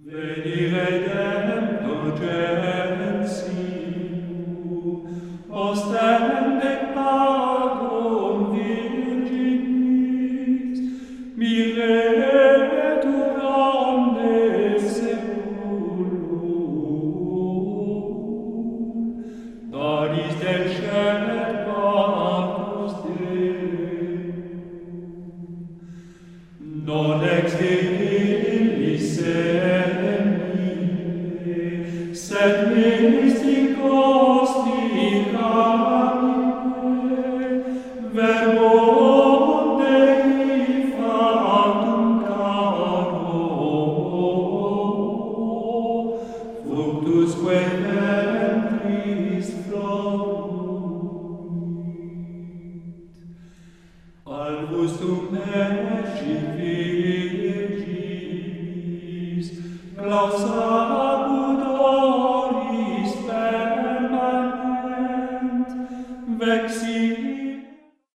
Venire gentium, ostende pagum virginis, miretur omnes seculum, daris descet pactus Deum. Non ex illis semine, sed mysticos dicamine, verbum Dei factum caro, fructusque ventris fruit. Albus tum nescit virginis, glausa abudoris permanent, vexit